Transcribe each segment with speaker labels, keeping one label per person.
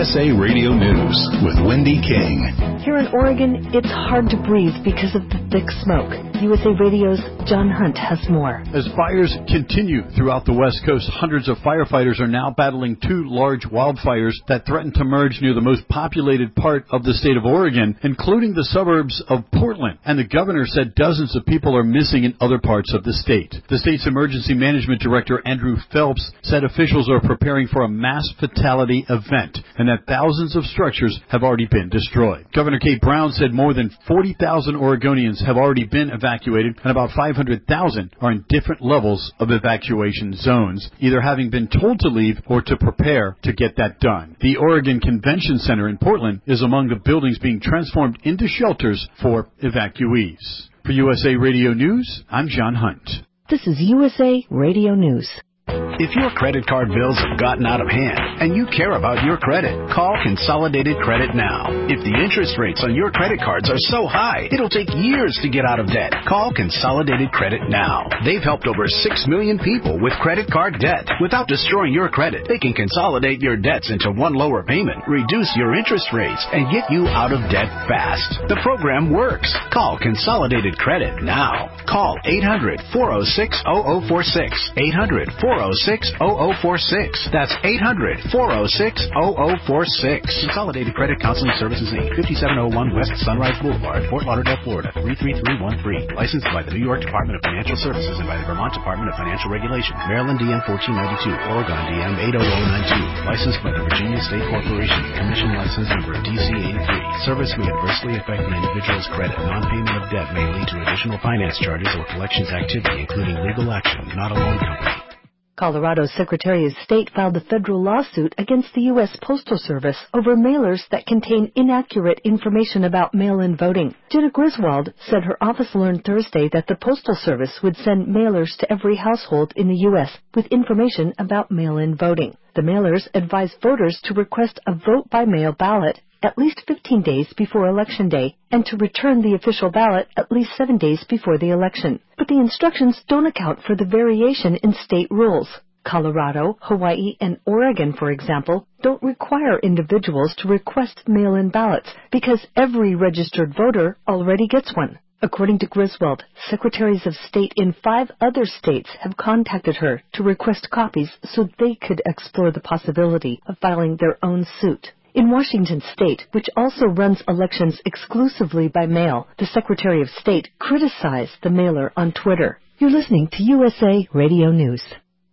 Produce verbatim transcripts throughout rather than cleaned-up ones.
Speaker 1: S A Radio News with Wendy King.
Speaker 2: Here in Oregon, it's hard to breathe because of the thick smoke. U S A Radio's John Hunt has more.
Speaker 3: As fires continue throughout the West Coast, hundreds of firefighters are now battling two large wildfires that threaten to merge near the most populated part of the state of Oregon, including the suburbs of Portland. And the governor said dozens of people are missing in other parts of the state. The state's emergency management director, Andrew Phelps, said officials are preparing for a mass fatality event and that thousands of structures have already been destroyed. Governor Kate Brown said more than forty thousand Oregonians have already been evacuated and about five hundred thousand are in different levels of evacuation zones, either having been told to leave or to prepare to get that done. The Oregon Convention Center in Portland is among the buildings being transformed into shelters for evacuees. For U S A Radio News, I'm John Hunt.
Speaker 2: This is U S A Radio News.
Speaker 1: If your credit card bills have gotten out of hand and you care about your credit, call Consolidated Credit now. If the interest rates on your credit cards are so high, it'll take years to get out of debt. Call Consolidated Credit now. They've helped over six million people with credit card debt. Without destroying your credit, they can consolidate your debts into one lower payment, reduce your interest rates, and get you out of debt fast. The program works. Call Consolidated Credit now. Call eight hundred, four oh six, oh oh four six. eight hundred, four oh six, oh oh four six. That's eight hundred, four oh six, oh oh four six. Consolidated Credit Counseling Services, Incorporated, fifty-seven oh one West Sunrise Boulevard, Fort Lauderdale, Florida, three three three one three. Licensed by the New York Department of Financial Services and by the Vermont Department of Financial Regulation. Maryland D M fourteen ninety-two, Oregon D M eight oh oh nine two. Licensed by the Virginia State Corporation. Commission license number D C eighty-three. Service may adversely affect an individual's credit. Non-payment of debt may lead to additional finance charges or collections activity, including legal action, not a loan company.
Speaker 2: Colorado's Secretary of State filed a federal lawsuit against the U S Postal Service over mailers that contain inaccurate information about mail-in voting. Jenna Griswold said her office learned Thursday that the Postal Service would send mailers to every household in the U S with information about mail-in voting. The mailers advise voters to request a vote-by-mail ballot at least fifteen days before Election Day, and to return the official ballot at least seven days before the election. But the instructions don't account for the variation in state rules. Colorado, Hawaii, and Oregon, for example, don't require individuals to request mail-in ballots because every registered voter already gets one. According to Griswold, secretaries of state in five other states have contacted her to request copies so they could explore the possibility of filing their own suit. In Washington state, which also runs elections exclusively by mail, the Secretary of State criticized the mailer on Twitter. You're listening to U S A Radio News.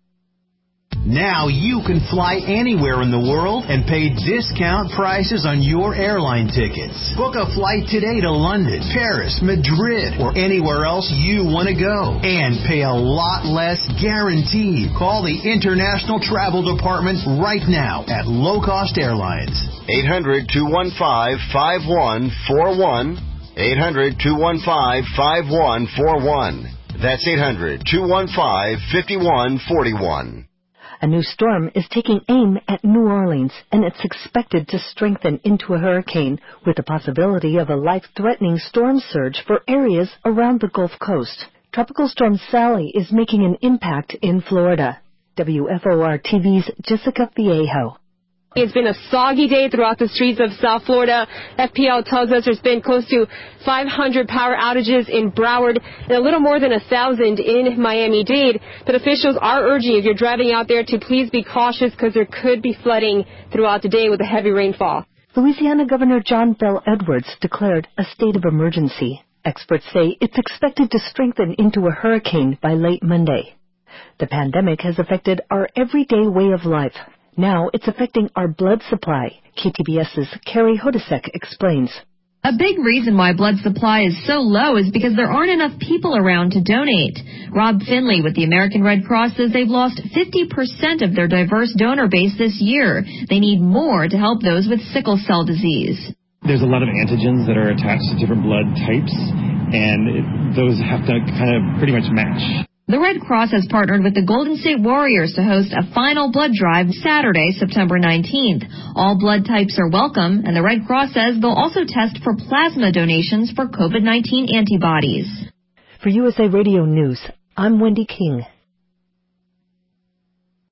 Speaker 4: Now you can fly anywhere in the world and pay discount prices on your airline tickets. Book a flight today to London, Paris, Madrid, or anywhere else you want to go. And pay a lot less guaranteed. Call the International Travel Department right now at Low Cost Airlines.
Speaker 5: eight hundred, two one five, five one four one. eight hundred, two one five, five one four one. That's eight hundred, two one five, five one four one.
Speaker 2: A new storm is taking aim at New Orleans, and it's expected to strengthen into a hurricane, with the possibility of a life-threatening storm surge for areas around the Gulf Coast. Tropical Storm Sally is making an impact in Florida. W F O R T V's Jessica Viejo.
Speaker 6: It's been a soggy day throughout the streets of South Florida. F P L tells us there's been close to five hundred power outages in Broward and a little more than one thousand in Miami-Dade. But officials are urging, if you're driving out there, to please be cautious because there could be flooding throughout the day with a heavy rainfall.
Speaker 2: Louisiana Governor John Bel Edwards declared a state of emergency. Experts say it's expected to strengthen into a hurricane by late Monday. The pandemic has affected our everyday way of life. Now it's affecting our blood supply. K T B S's Carrie Hodisek explains.
Speaker 7: A big reason why blood supply is so low is because there aren't enough people around to donate. Rob Finley with the American Red Cross says they've lost fifty percent of their diverse donor base this year. They need more to help those with sickle cell disease.
Speaker 8: There's a lot of antigens that are attached to different blood types, and it, those have to kind of pretty much match.
Speaker 7: The Red Cross has partnered with the Golden State Warriors to host a final blood drive Saturday, September nineteenth. All blood types are welcome, and the Red Cross says they'll also test for plasma donations for COVID nineteen antibodies.
Speaker 2: For U S A Radio News, I'm Wendy King.